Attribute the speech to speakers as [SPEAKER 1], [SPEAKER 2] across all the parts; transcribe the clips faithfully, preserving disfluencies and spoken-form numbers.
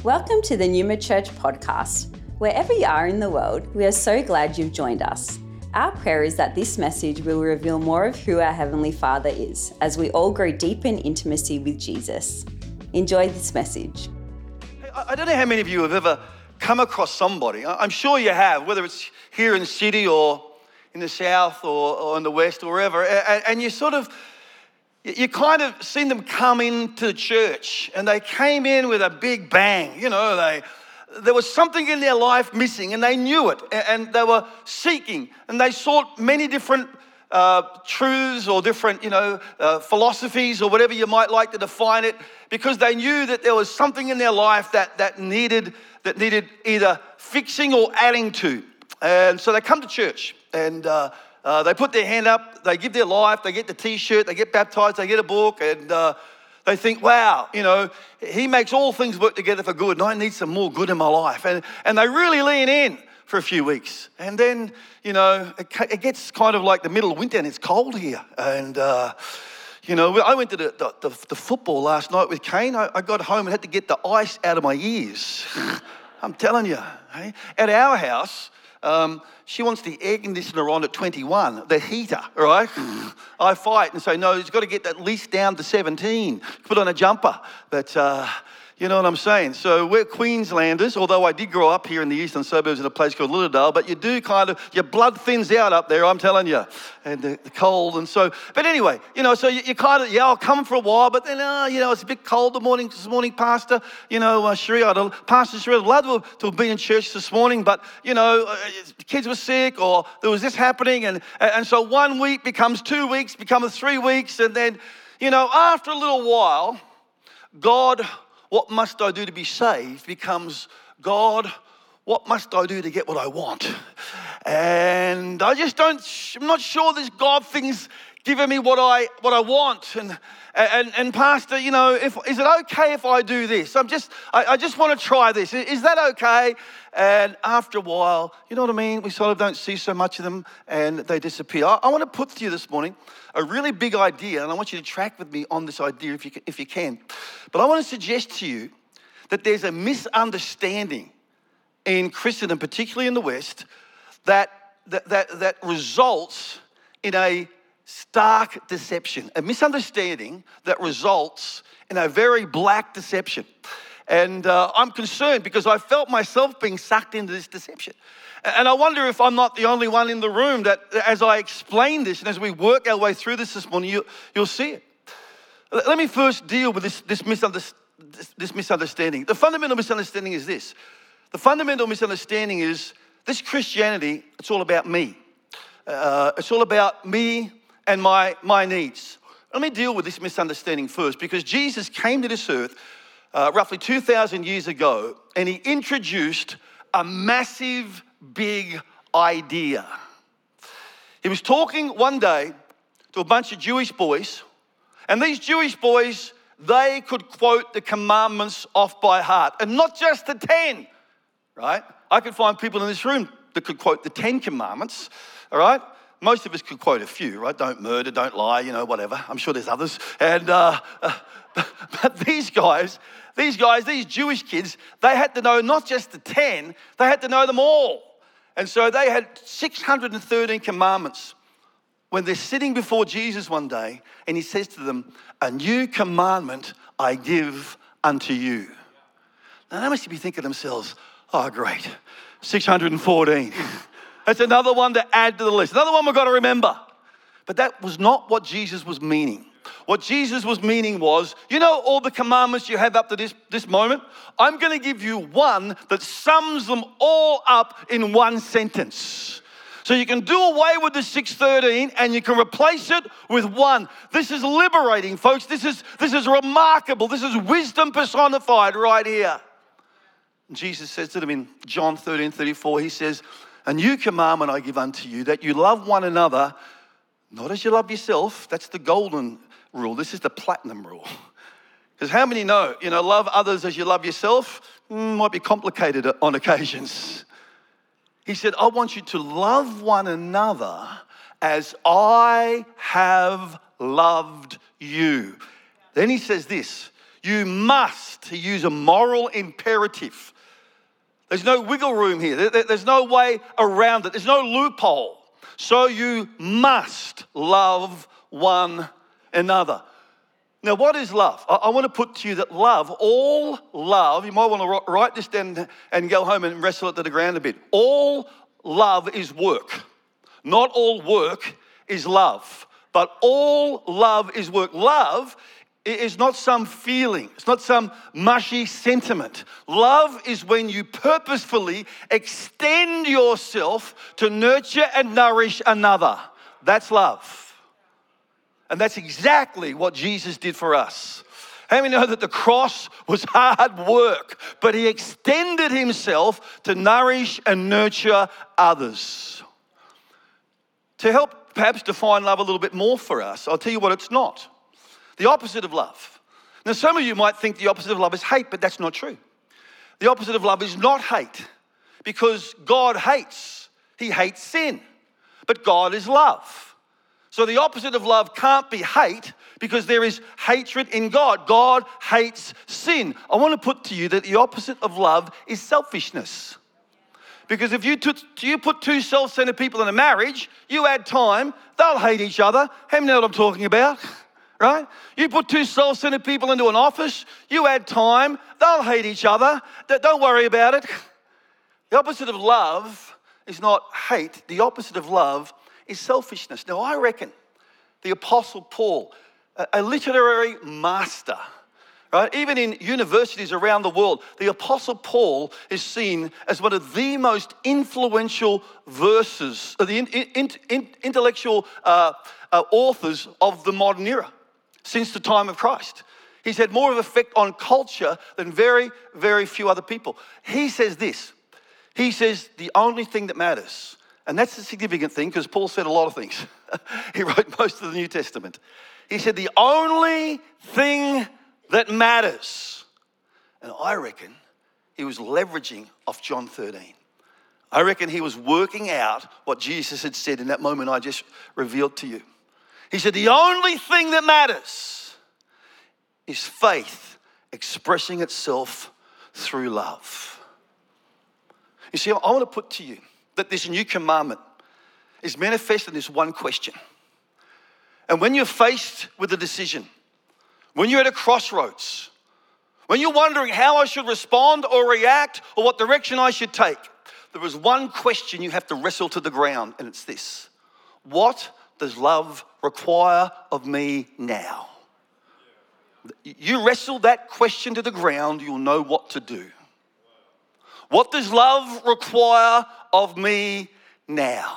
[SPEAKER 1] Welcome to the Numa Church podcast. Wherever you are in the world, we are so glad you've joined us. Our prayer is that this message will reveal more of who our Heavenly Father is as we all grow deeper in intimacy with Jesus. Enjoy this message.
[SPEAKER 2] I don't know how many of you have ever come across somebody, I'm sure you have, whether it's here in the city or in the south or, or in the west or wherever, and, and you sort of, you kind of seen them come into the church and they came in with a big bang. You know, they there was something in their life missing and they knew it, and they were seeking and they sought many different uh, truths or different, you know, uh, philosophies or whatever you might like to define it, because they knew that there was something in their life that, that needed that needed either fixing or adding to. And so they come to church and uh, uh, they put their hand up, they give their life, they get the t-shirt, they get baptized, they get a book, and uh, they think, wow, you know, he makes all things work together for good and I need some more good in my life. And, and they really lean in for a few weeks. And then, you know, it, it gets kind of like the middle of winter and it's cold here. And, uh, you know, I went to the, the, the, the football last night with Kane. I, I got home and had to get the ice out of my ears. I'm telling you, hey? At our house, um, she wants the air conditioner on at twenty-one, the heater, all right? I fight and say, no, it's got to get at least down to seventeen. Put on a jumper. But, uh, you know what I'm saying? So we're Queenslanders, although I did grow up here in the eastern suburbs in a place called Littledale, but you do kind of, your blood thins out up there, I'm telling you, and the, the cold. And so, but anyway, you know, so you, you kind of, yeah, I'll come for a while, but then, uh, you know, it's a bit cold the morning, this morning, Pastor, you know, uh, Sheree, I'd, Pastor Sheree, I'd love to, to have been in church this morning, but, you know, uh, the kids were sick or there was this happening. And, and so one week becomes two weeks, becomes three weeks. And then, you know, after a little while, God, what must I do to be saved, becomes, God, what must I do to get what I want? And I just don't, I'm not sure this God thing's giving me what I what I want. And and and Pastor, you know, if is it okay if I do this? I'm just, I, I just want to try this. Is that okay? And after a while, you know what I mean? We sort of don't see so much of them and they disappear. I, I want to put to you this morning a really big idea, and I want you to track with me on this idea if you can, if you can. But I want to suggest to you that there's a misunderstanding in Christendom, particularly in the West, that that that, that results in a stark deception, a misunderstanding that results in a very black deception. And uh, I'm concerned because I felt myself being sucked into this deception. And I wonder if I'm not the only one in the room that, as I explain this and as we work our way through this this morning, you, you'll see it. Let me first deal with this, this, misunder, this, this misunderstanding. The fundamental misunderstanding is this. The fundamental misunderstanding is this Christianity, it's all about me. Uh, it's all about me and my, my needs. Let me deal with this misunderstanding first, because Jesus came to this earth uh, roughly two thousand years ago, and he introduced a massive, big idea. He was talking one day to a bunch of Jewish boys, and these Jewish boys, they could quote the commandments off by heart, and not just the ten, right? I could find people in this room that could quote the Ten Commandments, all right? Most of us could quote a few, right? Don't murder, don't lie, you know, whatever. I'm sure there's others. And uh, uh, but these guys, these guys, these Jewish kids, they had to know not just the ten, they had to know them all. And so they had six hundred thirteen commandments. When they're sitting before Jesus one day, and he says to them, "A new commandment I give unto you." Now they must be thinking to themselves, oh, great, six hundred fourteen. That's another one to add to the list. Another one we've got to remember. But that was not what Jesus was meaning. What Jesus was meaning was, you know all the commandments you have up to this, this moment? I'm going to give you one that sums them all up in one sentence. So you can do away with the six thirteen and you can replace it with one. This is liberating, folks. This is, this is remarkable. This is wisdom personified right here. And Jesus says to them in John thirteen thirty-four, he says, "A new commandment I give unto you, that you love one another, not as you love yourself." That's the golden rule. This is the platinum rule. Because how many know, you know, love others as you love yourself mm, might be complicated on occasions. He said, I want you to love one another as I have loved you. Then he says this, You must. He used a moral imperative. There's no wiggle room here. There's no way around it. There's no loophole. So you must love one another. Now, what is love? I want to put to you that love, all love, you might want to write this down and go home and wrestle it to the ground a bit. All love is work. Not all work is love, but all love is work. Love is not some feeling. It's not some mushy sentiment. Love is when you purposefully extend yourself to nurture and nourish another. That's love. And that's exactly what Jesus did for us. How many know that the cross was hard work, but he extended himself to nourish and nurture others? To help perhaps define love a little bit more for us, I'll tell you what it's not. The opposite of love. Now, some of you might think the opposite of love is hate, but that's not true. The opposite of love is not hate, because God hates. He hates sin, but God is love. So the opposite of love can't be hate, because there is hatred in God. God hates sin. I want to put to you that the opposite of love is selfishness. Because if you, t- you put two self-centered people in a marriage, you add time, they'll hate each other. How many know what I'm talking about? Right? You put two self-centered people into an office, you add time, they'll hate each other. Don't worry about it. The opposite of love is not hate. The opposite of love is selfishness. Now, I reckon the Apostle Paul, a literary master, right? Even in universities around the world, the Apostle Paul is seen as one of the most influential verses, the in, in, in, intellectual uh, uh, authors of the modern era. Since the time of Christ. He's had more of an effect on culture than very, very few other people. He says this. He says the only thing that matters, and that's a significant thing because Paul said a lot of things. He wrote most of the New Testament. He said the only thing that matters, and I reckon he was leveraging off John thirteen. I reckon he was working out what Jesus had said in that moment I just revealed to you. He said, the only thing that matters is faith expressing itself through love. You see, I want to put to you that this new commandment is manifest in this one question. And when you're faced with a decision, when you're at a crossroads, when you're wondering how I should respond or react or what direction I should take, there is one question you have to wrestle to the ground, and it's this. What does love require of me now? You wrestle that question to the ground, you'll know what to do. What does love require of me now?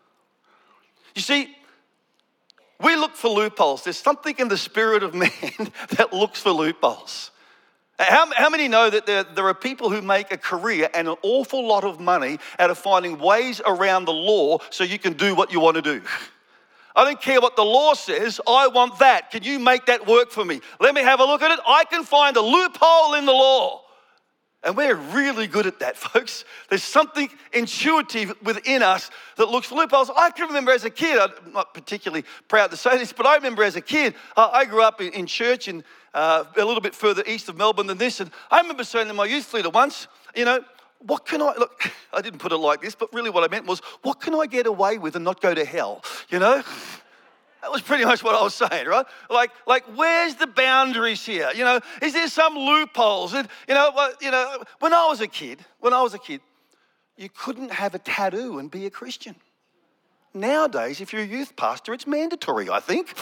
[SPEAKER 2] You see, we look for loopholes. There's something in the spirit of man that looks for loopholes. How, how many know that there, there are people who make a career and an awful lot of money out of finding ways around the law so you can do what you want to do? I don't care what the law says. I want that. Can you make that work for me? Let me have a look at it. I can find a loophole in the law. And we're really good at that, folks. There's something intuitive within us that looks for loopholes. I can remember as a kid, I'm not particularly proud to say this, but I remember as a kid, uh, I grew up in, in church and uh, a little bit further east of Melbourne than this. And I remember saying to my youth leader once, you know, what can I, look, I didn't put it like this, but really what I meant was, what can I get away with and not go to hell, you know? That was pretty much what I was saying, right? Like, like, where's the boundaries here? You know, is there some loopholes? And, you know, well, you know, when I was a kid, when I was a kid, you couldn't have a tattoo and be a Christian. Nowadays, if you're a youth pastor, it's mandatory, I think.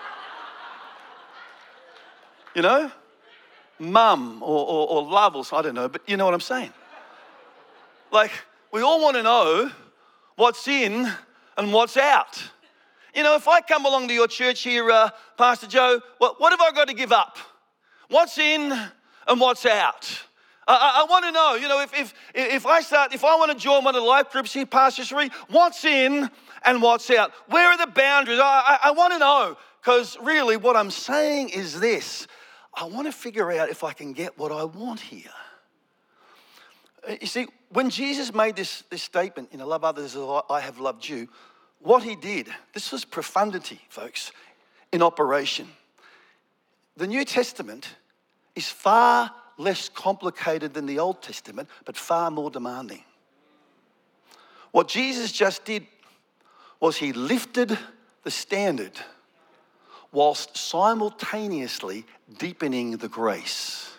[SPEAKER 2] You know, mum or, or, or love or I don't know, but you know what I'm saying. Like, we all want to know what's in and what's out. You know, if I come along to your church here, uh, Pastor Joe, what, what have I got to give up? What's in and what's out? I, I, I want to know, you know, if, if, if I start, if I want to join one of the life groups here, Pastor Sheree, what's in and what's out? Where are the boundaries? I, I, I want to know, because really what I'm saying is this. I want to figure out if I can get what I want here. You see, when Jesus made this, this statement, you know, love others as I have loved you, what he did, this was profundity, folks, in operation. The New Testament is far less complicated than the Old Testament, but far more demanding. What Jesus just did was he lifted the standard whilst simultaneously deepening the grace.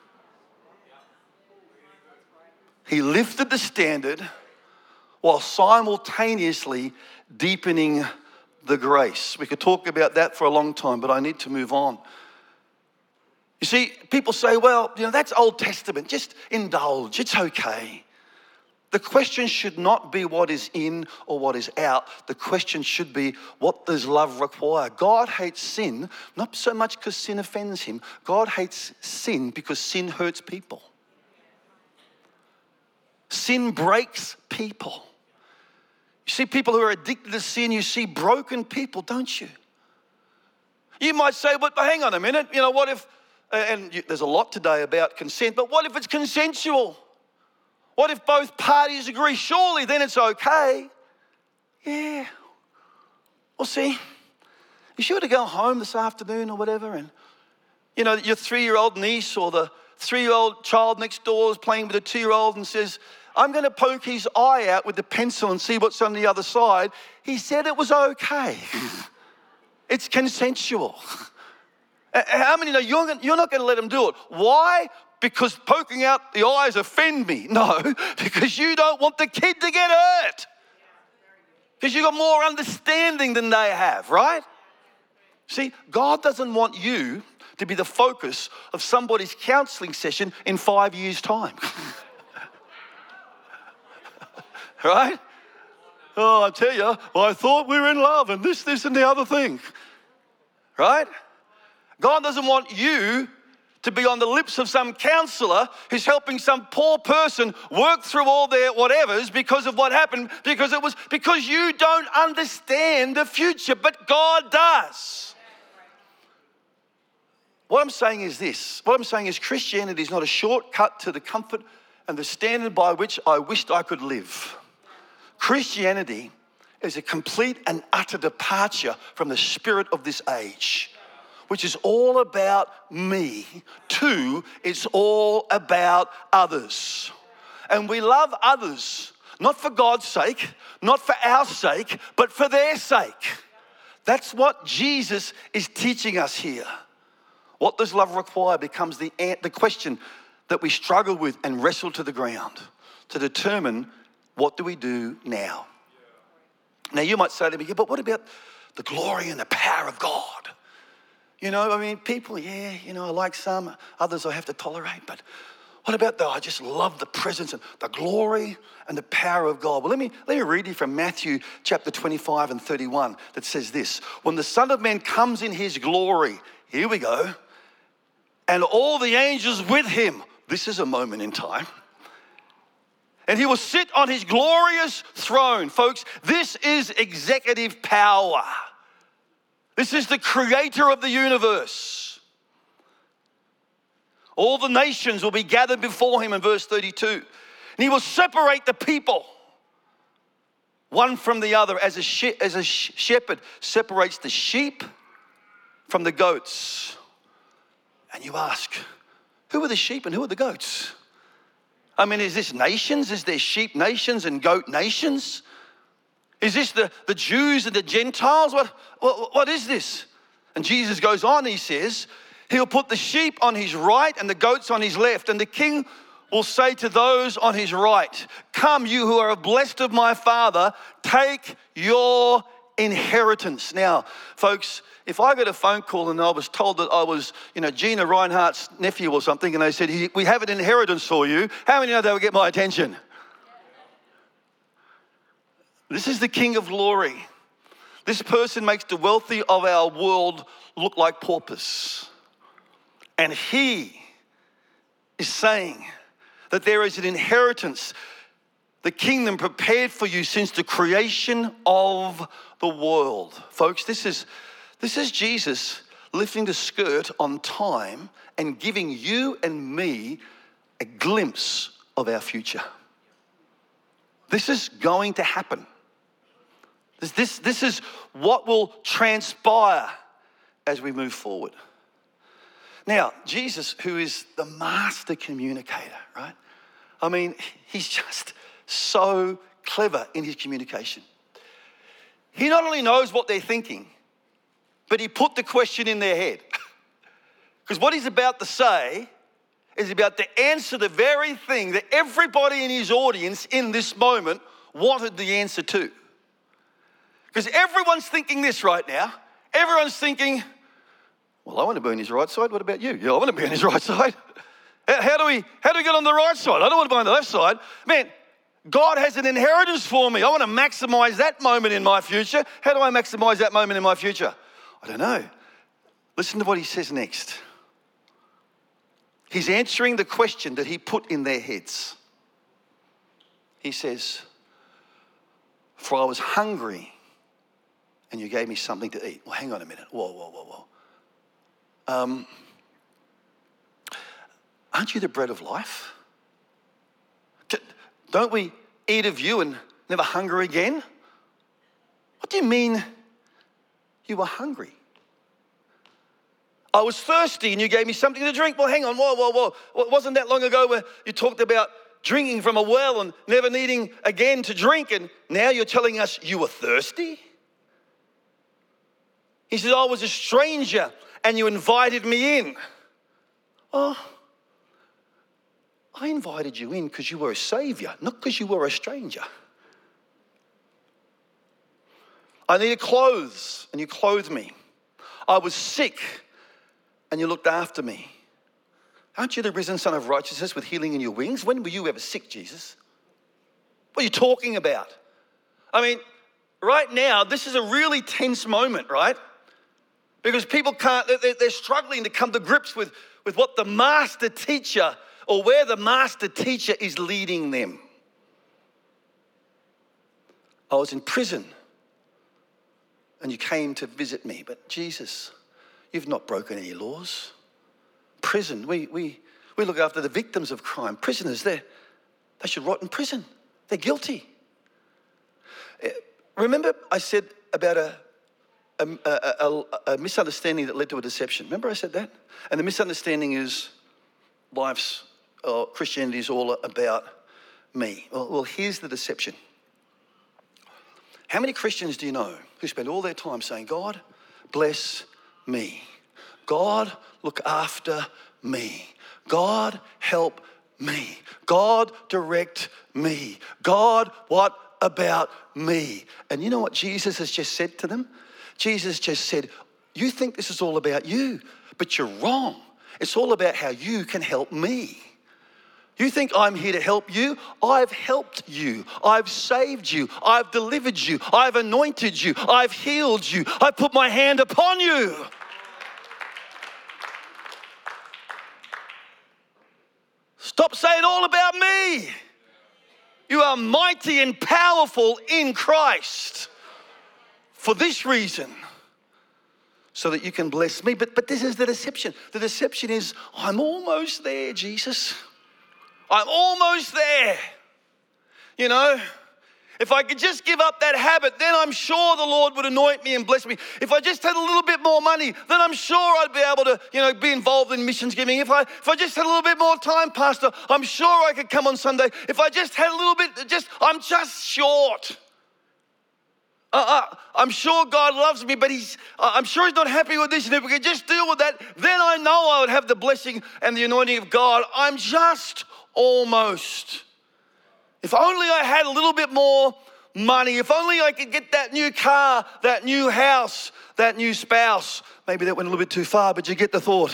[SPEAKER 2] He lifted the standard while simultaneously deepening the grace. We could talk about that for a long time, but I need to move on. You see, people say, well, you know, that's Old Testament. Just indulge. It's okay. The question should not be what is in or what is out. The question should be, what does love require? God hates sin, not so much because sin offends him. God hates sin because sin hurts people. Sin breaks people. You see people who are addicted to sin, you see broken people, don't you? You might say, but hang on a minute, you know, what if, and you, there's a lot today about consent, but what if it's consensual? What if both parties agree? Surely then it's okay. Yeah. Well, see, you sure to go home this afternoon or whatever, and, you know, your three-year-old niece or the three-year-old child next door is playing with a two-year-old and says, I'm going to poke his eye out with the pencil and see what's on the other side. He said it was okay. It's consensual. How many know you're not going to let him do it? Why? Because poking out the eyes offend me. No, because you don't want the kid to get hurt. Because you've got more understanding than they have, right? See, God doesn't want you to be the focus of somebody's counseling session in five years' time. Right? Oh, I tell you, well, I thought we were in love and this, this, and the other thing. Right? God doesn't want you to be on the lips of some counselor who's helping some poor person work through all their whatevers because of what happened, because it was because you don't understand the future, but God does. What I'm saying is this. What I'm saying is Christianity is not a shortcut to the comfort and the standard by which I wished I could live. Christianity is a complete and utter departure from the spirit of this age, which is all about me. Two, it's all about others. And we love others, not for God's sake, not for our sake, but for their sake. That's what Jesus is teaching us here. What does love require becomes the, the question that we struggle with and wrestle to the ground to determine what do we do now. Now you might say to me, yeah, but what about the glory and the power of God? You know, I mean, people, yeah, you know, I like some, others I have to tolerate, but what about though? I just love the presence and the glory and the power of God. Well, let me, let me read you from Matthew chapter twenty-five and thirty-one that says this. When the Son of Man comes in his glory, here we go, and all the angels with him, this is a moment in time, and he will sit on his glorious throne. Folks, this is executive power. This is the creator of the universe. All the nations will be gathered before him in verse thirty-two. And he will separate the people one from the other as a, she- as a sh- shepherd separates the sheep from the goats. And you ask, who are the sheep and who are the goats? I mean, is this nations? Is there sheep nations and goat nations? Is this the, the Jews and the Gentiles? What, what, what is this? And Jesus goes on, he says, he'll put the sheep on his right and the goats on his left. And the king will say to those on his right, come, you who are blessed of my Father, take your inheritance. Now, folks, if I got a phone call and I was told that I was, you know, Gina Reinhardt's nephew or something, and they said, we have an inheritance for you, how many know that would get my attention? This is the King of Glory. This person makes the wealthy of our world look like paupers. And he is saying that there is an inheritance, the kingdom prepared for you since the creation of the world. Folks, this is, this is Jesus lifting the skirt on time and giving you and me a glimpse of our future. This is going to happen. This, this, this is what will transpire as we move forward. Now, Jesus, who is the master communicator, right? I mean, he's just so clever in his communication. He not only knows what they're thinking, but he put the question in their head. Because what he's about to say is about to answer the very thing that everybody in his audience in this moment wanted the answer to. Because everyone's thinking this right now. Everyone's thinking, well, I want to be on his right side. What about you? Yeah, I want to be on his right side. How do we, how do we get on the right side? I don't want to be on the left side. Man, God has an inheritance for me. I want to maximize that moment in my future. How do I maximize that moment in my future? I don't know. Listen to what he says next. He's answering the question that he put in their heads. He says, for I was hungry and you gave me something to eat. Well, hang on a minute. Whoa, whoa, whoa, whoa. Um, aren't you the bread of life? Don't we eat of you and never hunger again? What do you mean you were hungry? I was thirsty and you gave me something to drink. Well, hang on, whoa, whoa, whoa. It wasn't that long ago where you talked about drinking from a well and never needing again to drink, and now you're telling us you were thirsty? He says, I was a stranger and you invited me in. Oh, I invited you in because you were a savior, not because you were a stranger. I needed clothes and you clothed me. I was sick and you looked after me. Aren't you the risen Son of righteousness with healing in your wings? When were you ever sick, Jesus? What are you talking about? I mean, right now, this is a really tense moment, right? Because people can't, they're, they're struggling to come to grips with, with what the master teacher, or where the master teacher is leading them. I was in prison and you came to visit me, but Jesus, you've not broken any laws. Prison, we we we look after the victims of crime. Prisoners, they they should rot in prison. They're guilty. Remember I said about a a, a, a, a misunderstanding that led to a deception. Remember I said that? And the misunderstanding is life's, or Christianity is all about me. Well, well, here's the deception. How many Christians do you know who spend all their time saying, God, bless me. God, look after me. God, help me. God, direct me. God, what about me? And you know what Jesus has just said to them? Jesus just said, you think this is all about you, but you're wrong. It's all about how you can help me. You think I'm here to help you? I've helped you. I've saved you. I've delivered you. I've anointed you. I've healed you. I put my hand upon you. Stop saying all about me. You are mighty and powerful in Christ for this reason, so that you can bless me. But, but this is the deception. The deception is, I'm almost there, Jesus. I'm almost there. You know, if I could just give up that habit, then I'm sure the Lord would anoint me and bless me. If I just had a little bit more money, then I'm sure I'd be able to, you know, be involved in missions giving. If I if I just had a little bit more time, Pastor, I'm sure I could come on Sunday. If I just had a little bit, just I'm just short. Uh, uh, I'm sure God loves me, but he's, uh, I'm sure he's not happy with this. And if we could just deal with that, then I know I would have the blessing and the anointing of God. I'm just almost. If only I had a little bit more money. If only I could get that new car, that new house, that new spouse. Maybe that went a little bit too far, but you get the thought.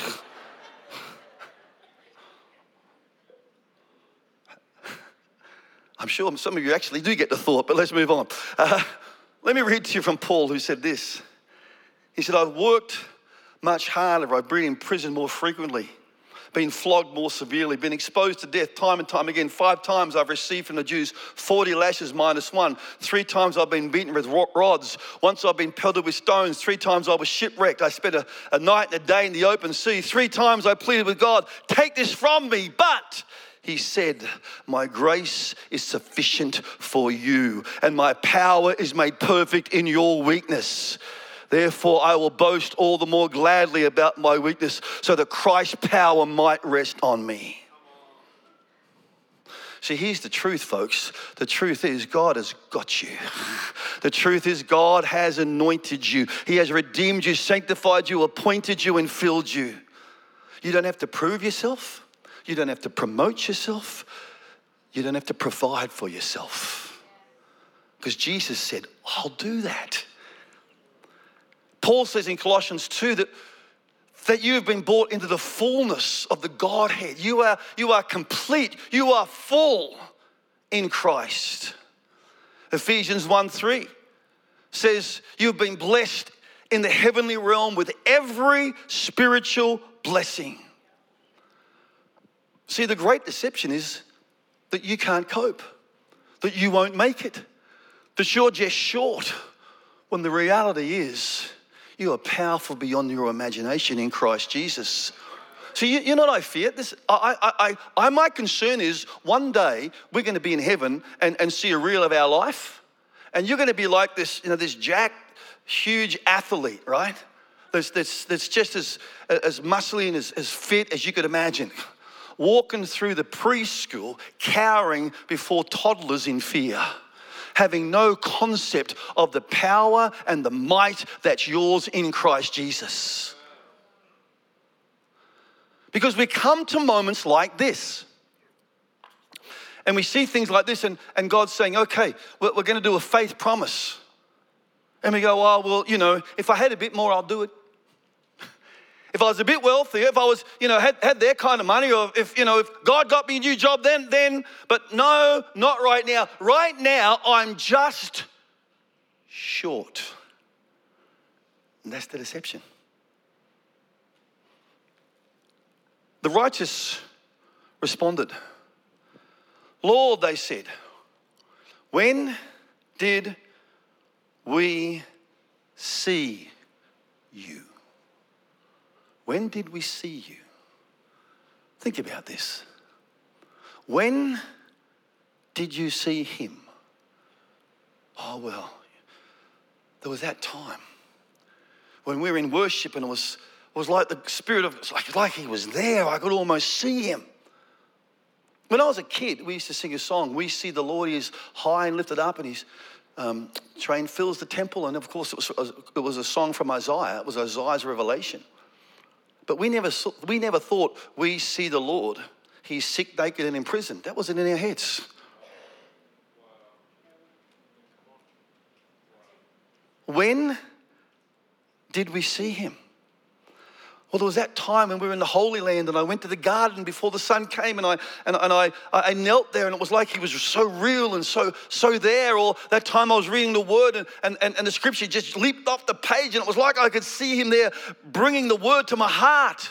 [SPEAKER 2] I'm sure some of you actually do get the thought, but let's move on. Uh, let me read to you from Paul, who said this. He said, I've worked much harder. I've been in prison more frequently, been flogged more severely, been exposed to death time and time again. Five times I've received from the Jews forty lashes minus one. Three times I've been beaten with rods. Once I've been pelted with stones. Three times I was shipwrecked. I spent a, a night and a day in the open sea. Three times I pleaded with God, take this from me. But he said, my grace is sufficient for you, and my power is made perfect in your weakness. Therefore, I will boast all the more gladly about my weakness, so that Christ's power might rest on me. See, here's the truth, folks. The truth is God has got you. The truth is God has anointed you. He has redeemed you, sanctified you, appointed you, and filled you. You don't have to prove yourself. You don't have to promote yourself. You don't have to provide for yourself. Because Jesus said, I'll do that. Paul says in Colossians two that, that you have been brought into the fullness of the Godhead. You are, you are complete. You are full in Christ. Ephesians one three says you've been blessed in the heavenly realm with every spiritual blessing. See, the great deception is that you can't cope, that you won't make it, that you're just short, when the reality is you are powerful beyond your imagination in Christ Jesus. So you, you know what I fear? This, I, I, I, I, my concern is one day we're going to be in heaven and, and see a reel of our life, and you're going to be like this, you know, this jacked, huge athlete, right? That's, that's, that's just as, as muscly and as, as fit as you could imagine, walking through the preschool, cowering before toddlers in fear, having no concept of the power and the might that's yours in Christ Jesus. Because we come to moments like this, and we see things like this, and, and God's saying, okay, we're, we're going to do a faith promise. And we go, oh, well, you know, if I had a bit more, I'll do it. If I was a bit wealthier, if I was, you know, had, had their kind of money, or if, you know, if God got me a new job, then, then, but no, not right now. Right now, I'm just short. And that's the deception. The righteous responded. Lord, they said, when did we see you? When did we see you? Think about this. When did you see him? Oh, well, there was that time when we were in worship, and it was, it was like the Spirit of, like, like he was there. I could almost see him. When I was a kid, we used to sing a song, we see the Lord, he is high and lifted up, and his um, train fills the temple. And of course, it was, it was a song from Isaiah. It was Isaiah's revelation. But we never, saw, we never thought, we see the Lord, he's sick, naked, and in prison. That wasn't in our heads. When did we see him? Well, there was that time when we were in the Holy Land, and I went to the garden before the sun came, and I and, and I, I knelt there, and it was like he was so real and so so there. Or that time I was reading the Word, and, and, and the Scripture just leaped off the page, and it was like I could see him there bringing the Word to my heart.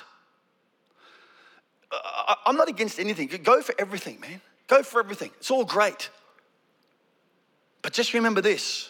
[SPEAKER 2] I, I'm not against anything. Go for everything, man. Go for everything. It's all great. But just remember this.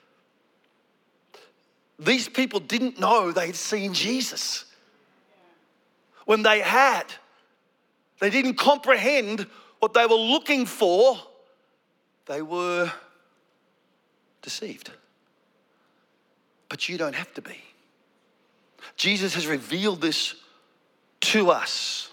[SPEAKER 2] These people didn't know they had seen Jesus. When they had, they didn't comprehend what they were looking for. They were deceived. But you don't have to be. Jesus has revealed this to us.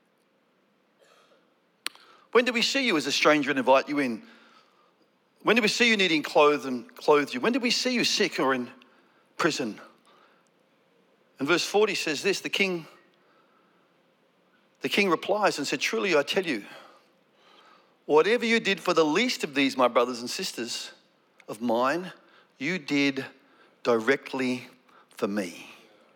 [SPEAKER 2] When did we see you as a stranger and invite you in? When did we see you needing clothes and clothe you? When did we see you sick or in prison? And verse forty says this, the king The king replies and said, truly I tell you, whatever you did for the least of these, my brothers and sisters of mine, you did directly for me.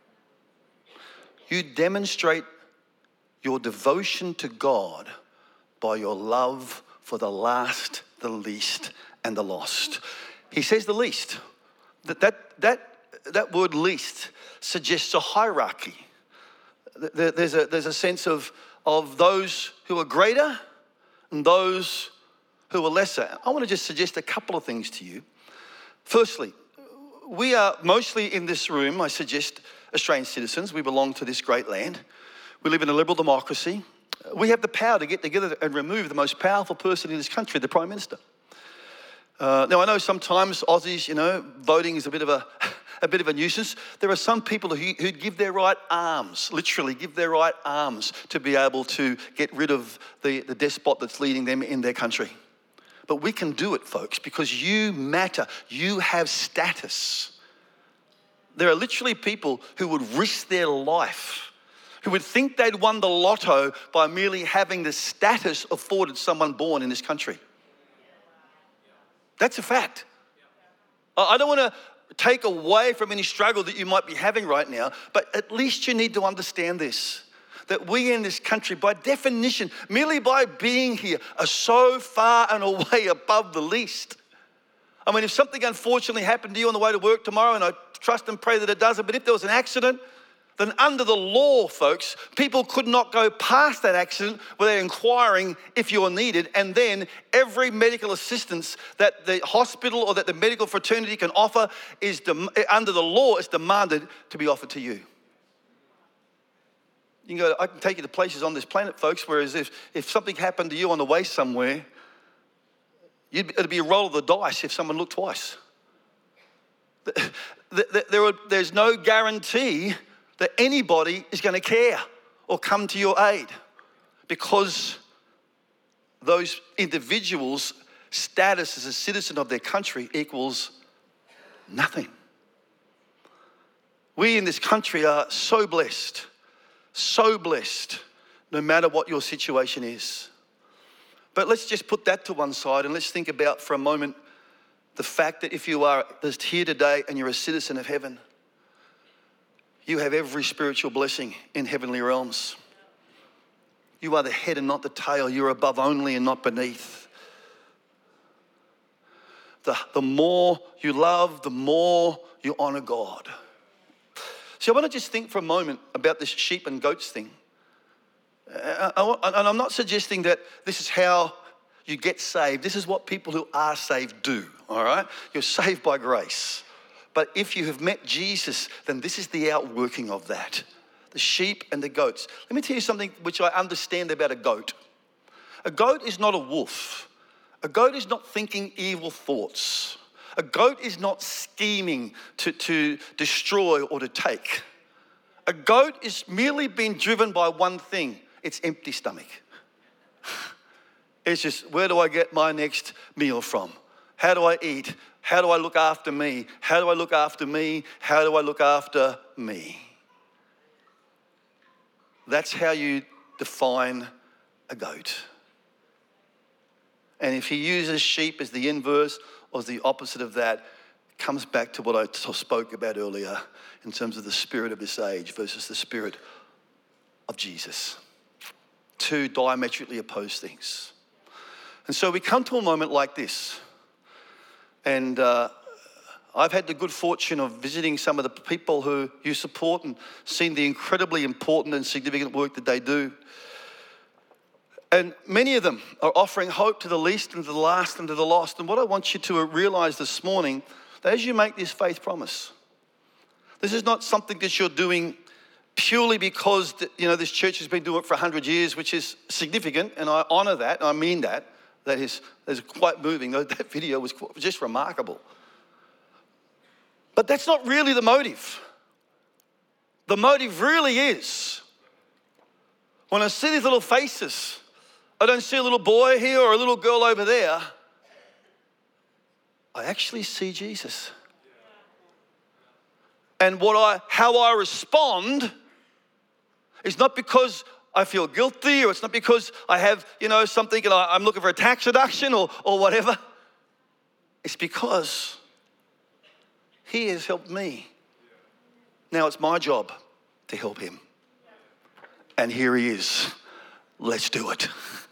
[SPEAKER 2] You demonstrate your devotion to God by your love for the last, the least, and the lost. He says the least. That, that, that, that word least suggests a hierarchy. There's a, there's a sense of, of those who are greater and those who are lesser. I want to just suggest a couple of things to you. Firstly, we are mostly in this room, I suggest, Australian citizens. We belong to this great land. We live in a liberal democracy. We have the power to get together and remove the most powerful person in this country, the Prime Minister. Uh, now, I know sometimes Aussies, you know, voting is a bit of a a bit of a nuisance. There are some people who, who give their right arms, literally give their right arms to be able to get rid of the, the despot that's leading them in their country. But we can do it, folks, because you matter. You have status. There are literally people who would risk their life, who would think they'd won the lotto by merely having the status afforded someone born in this country. That's a fact. I don't want to take away from any struggle that you might be having right now, but at least you need to understand this. That we in this country, by definition, merely by being here, are so far and away above the least. I mean, if something unfortunately happened to you on the way to work tomorrow, and I trust and pray that it doesn't, but if there was an accident, then under the law, folks, people could not go past that accident without inquiring if you're needed, and then every medical assistance that the hospital or that the medical fraternity can offer is, dem- under the law, is demanded to be offered to you. You can go, I can take you to places on this planet, folks, whereas if, if something happened to you on the way somewhere, you'd, it'd be a roll of the dice if someone looked twice. There are, there's no guarantee that anybody is going to care or come to your aid because those individuals' status as a citizen of their country equals nothing. We in this country are so blessed. So blessed, no matter what your situation is. But let's just put that to one side and let's think about for a moment the fact that if you are just here today and you're a citizen of heaven, you have every spiritual blessing in heavenly realms. You are the head and not the tail. You're above only and not beneath. The, the more you love, the more you honor God. See, I want to just think for a moment about this sheep and goats thing. Uh, I, I, and I'm not suggesting that this is how you get saved. This is what people who are saved do, all right? You're saved by grace. But if you have met Jesus, then this is the outworking of that. The sheep and the goats. Let me tell you something which I understand about a goat. A goat is not a wolf. A goat is not thinking evil thoughts. A goat is not scheming to, to destroy or to take. A goat is merely being driven by one thing. It's empty stomach. It's just, where do I get my next meal from? How do I eat? How do I look after me? How do I look after me? How do I look after me? That's how you define a goat. And if he uses sheep as the inverse or as the opposite of that, it comes back to what I spoke about earlier in terms of the spirit of this age versus the spirit of Jesus. Two diametrically opposed things. And so we come to a moment like this. And uh, I've had the good fortune of visiting some of the people who you support and seen the incredibly important and significant work that they do. And many of them are offering hope to the least and to the last and to the lost. And what I want you to realize this morning, that as you make this faith promise, this is not something that you're doing purely because, you know, this church has been doing it for one hundred years, which is significant, and I honor that, and I mean that. That is, that is quite moving. That video was just remarkable. But that's not really the motive. The motive really is, when I see these little faces, I don't see a little boy here or a little girl over there. I actually see Jesus. And what I, how I respond is not because I feel guilty, or it's not because I have, you know, something and I, I'm looking for a tax deduction or, or whatever. It's because he has helped me. Now it's my job to help him. And here he is. Let's do it.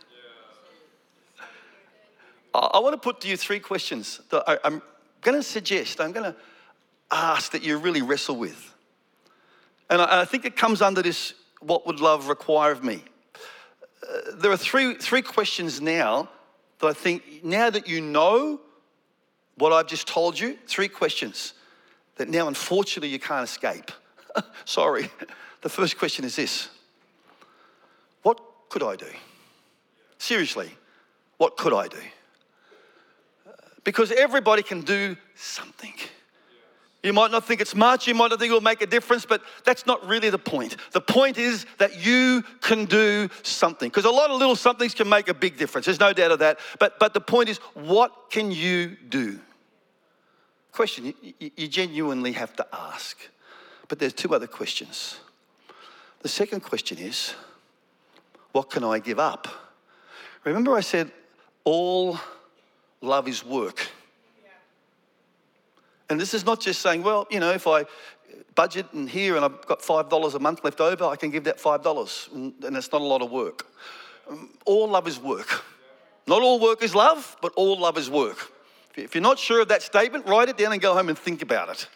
[SPEAKER 2] I want to put to you three questions that I, I'm going to suggest, I'm going to ask that you really wrestle with. And I, I think it comes under this, what would love require of me? Uh, there are three, three questions now that I think, now that you know what I've just told you, three questions that now unfortunately you can't escape. Sorry. The first question is this. What could I do? Seriously, what could I do? Because everybody can do something. You might not think it's much, you might not think it'll make a difference, but that's not really the point. The point is that you can do something. Because a lot of little somethings can make a big difference. There's no doubt of that. But, but the point is, what can you do? Question you, you genuinely have to ask. But there's two other questions. The second question is, what can I give up? Remember I said, all love is work. And this is not just saying, well, you know, if I budget in here and I've got five dollars a month left over, I can give that five dollars. And, and it's not a lot of work. Um, all love is work. Not all work is love, but all love is work. If you're not sure of that statement, write it down and go home and think about it.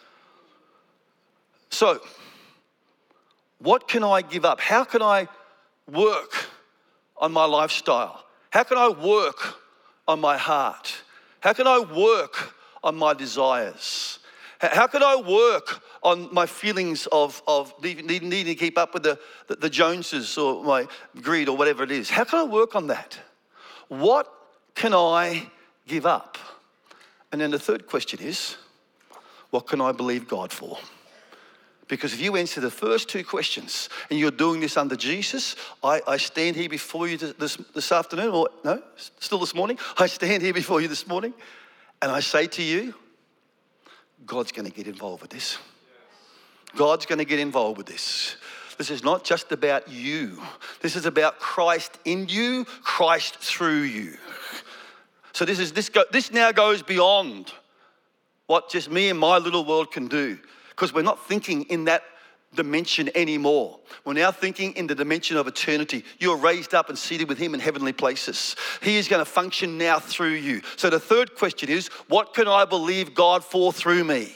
[SPEAKER 2] So, what can I give up? How can I work on my lifestyle? How can I work on my heart? How can I work on my desires? How can I work on my feelings of, of needing, needing to keep up with the, the, the Joneses or my greed or whatever it is? How can I work on that? What can I give up? And then the third question is, what can I believe God for? Because if you answer the first two questions and you're doing this under Jesus, I, I stand here before you this, this afternoon, or no, still this morning. I stand here before you this morning and I say to you, God's going to get involved with this. God's going to get involved with this. This is not just about you. This is about Christ in you, Christ through you. So this is this go, this now goes beyond what just me and my little world can do, because we're not thinking in that dimension anymore. We're now thinking in the dimension of eternity. You're raised up and seated with him in heavenly places. He is going to function now through you. So the third question is, what can I believe God for through me?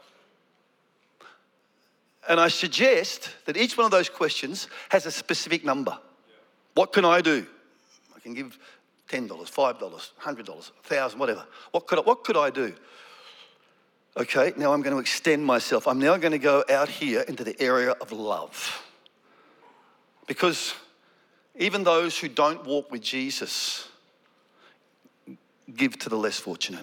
[SPEAKER 2] And I suggest that each one of those questions has a specific number. What can I do? I can give ten dollars, five dollars, one hundred dollars, one thousand dollars, whatever. What could I, what could I do? Okay, now I'm going to extend myself. I'm now going to go out here into the area of love. Because even those who don't walk with Jesus give to the less fortunate.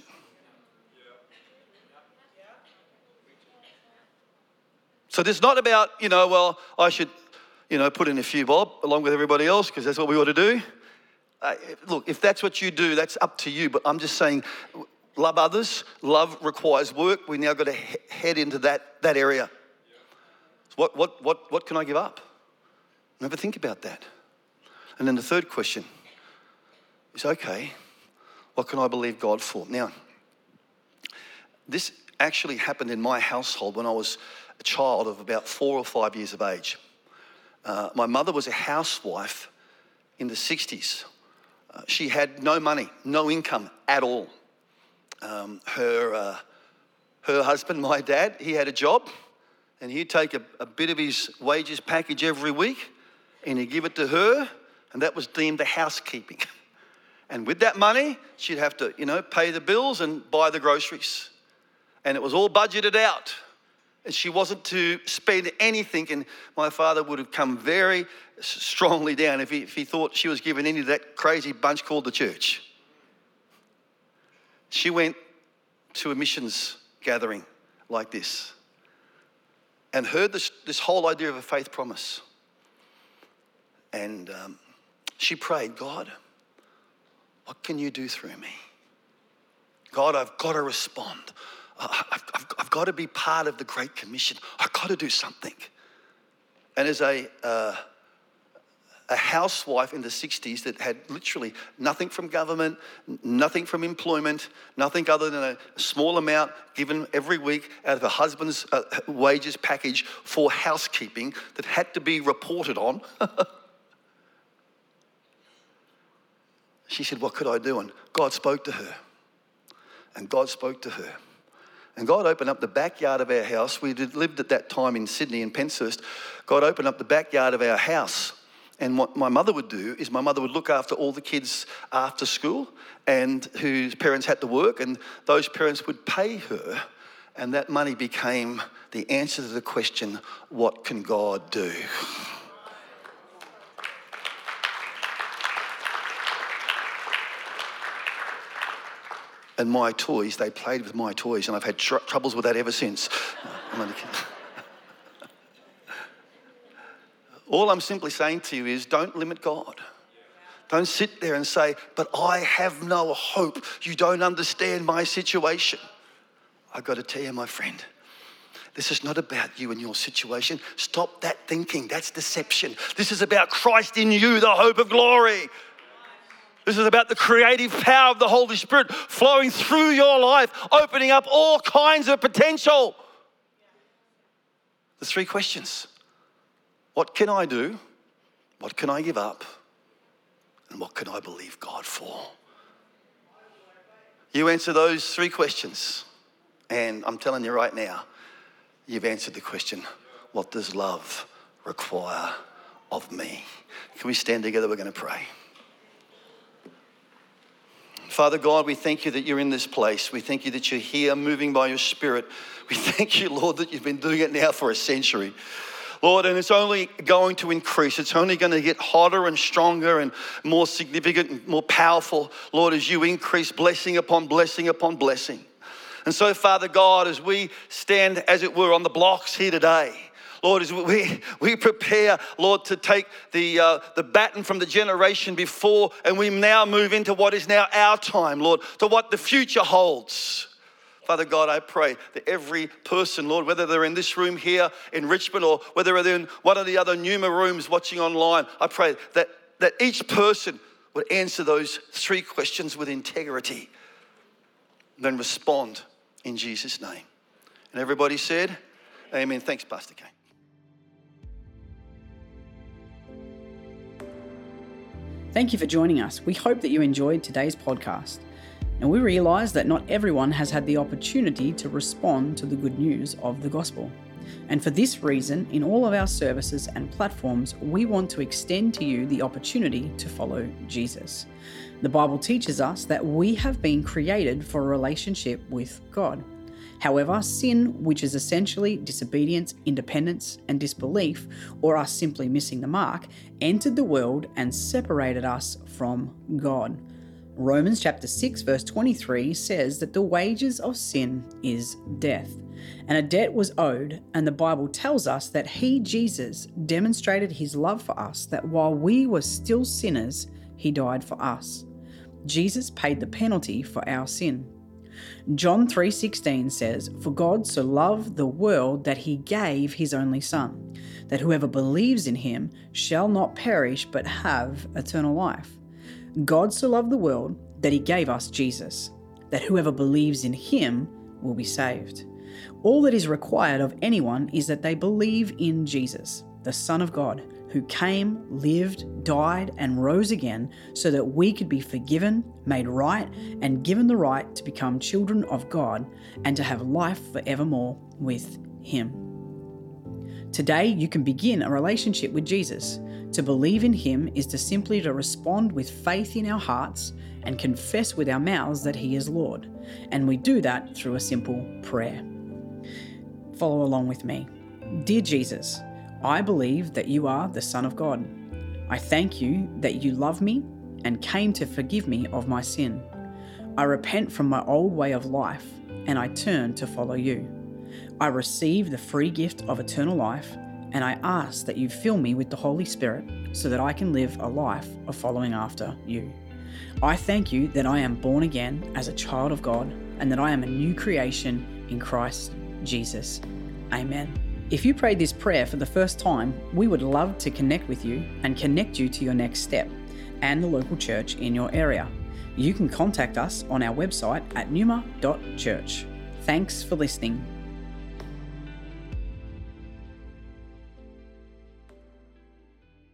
[SPEAKER 2] So this is not about, you know, well, I should, you know, put in a few bob along with everybody else because that's what we ought to do. Uh, look, if that's what you do, that's up to you. But I'm just saying, love others. Love requires work. We now got to he- head into that, that area. So what, what, what, what can I give up? Never think about that. And then the third question is, okay, what can I believe God for? Now, this actually happened in my household when I was a child of about four or five years of age. Uh, my mother was a housewife in the sixties. Uh, she had no money, no income at all. Um, her uh, her husband, my dad, he had a job, and he'd take a, a bit of his wages package every week, and he'd give it to her, and that was deemed the housekeeping. And with that money, she'd have to, you know, pay the bills and buy the groceries. And it was all budgeted out. And she wasn't to spend anything, and my father would have come very strongly down if he, if he thought she was giving any to that crazy bunch called the church. She went to a missions gathering like this and heard this, this whole idea of a faith promise. And um, she prayed, God, what can you do through me? God, I've got to respond. I've, I've, I've got to be part of the Great Commission. I've got to do something. And as a, uh, a housewife in the sixties that had literally nothing from government, nothing from employment, nothing other than a, a small amount given every week out of her husband's uh, wages package for housekeeping that had to be reported on. She said, what could I do? And God spoke to her. And God spoke to her. And God opened up the backyard of our house. We did, lived at that time in Sydney, in Penshurst. God opened up the backyard of our house. And what my mother would do is my mother would look after all the kids after school and whose parents had to work. And those parents would pay her. And that money became the answer to the question, what can God do? and my toys, they played with my toys, and I've had tr- troubles with that ever since. I'm only kidding. All I'm simply saying to you is don't limit God. Don't sit there and say, but I have no hope. You don't understand my situation. I've got to tell you, my friend, this is not about you and your situation. Stop that thinking. That's deception. This is about Christ in you, the hope of glory. This is about the creative power of the Holy Spirit flowing through your life, opening up all kinds of potential. The three questions. What can I do? What can I give up? And what can I believe God for? You answer those three questions, and I'm telling you right now, you've answered the question, what does love require of me? Can we stand together? We're going to pray. Father God, we thank you that you're in this place. We thank you that you're here moving by your Spirit. We thank you, Lord, that you've been doing it now for a century. Lord, and it's only going to increase. It's only going to get hotter and stronger and more significant and more powerful, Lord, as you increase blessing upon blessing upon blessing. And so, Father God, as we stand, as it were, on the blocks here today, Lord, as we, we prepare, Lord, to take the, uh, the baton from the generation before, and we now move into what is now our time, Lord, to what the future holds. Father God, I pray that every person, Lord, whether they're in this room here in Richmond or whether they're in one of the other Numa rooms watching online, I pray that, that each person would answer those three questions with integrity, then respond in Jesus' name. And everybody said, amen. Thanks, Pastor Kane.
[SPEAKER 3] Thank you for joining us. We hope that you enjoyed today's podcast. Now, we realise that not everyone has had the opportunity to respond to the good news of the gospel. And for this reason, in all of our services and platforms, we want to extend to you the opportunity to follow Jesus. The Bible teaches us that we have been created for a relationship with God. However, sin, which is essentially disobedience, independence, and disbelief, or us simply missing the mark, entered the world and separated us from God. Romans chapter six verse twenty-three says that the wages of sin is death, and a debt was owed, and the Bible tells us that he, Jesus, demonstrated his love for us, that while we were still sinners, he died for us. Jesus paid the penalty for our sin. John three sixteen says, "For God so loved the world that he gave his only Son, that whoever believes in him shall not perish but have eternal life." God so loved the world that he gave us Jesus, that whoever believes in him will be saved. All that is required of anyone is that they believe in Jesus, the Son of God, who came, lived, died, and rose again so that we could be forgiven, made right, and given the right to become children of God and to have life forevermore with him. Today, you can begin a relationship with Jesus. To believe in him is to simply to respond with faith in our hearts and confess with our mouths that he is Lord. And we do that through a simple prayer. Follow along with me. Dear Jesus, I believe that you are the Son of God. I thank you that you love me and came to forgive me of my sin. I repent from my old way of life and I turn to follow you. I receive the free gift of eternal life, and I ask that you fill me with the Holy Spirit so that I can live a life of following after you. I thank you that I am born again as a child of God and that I am a new creation in Christ Jesus. Amen. If you prayed this prayer for the first time, we would love to connect with you and connect you to your next step and the local church in your area. You can contact us on our website at numa dot church. Thanks for listening.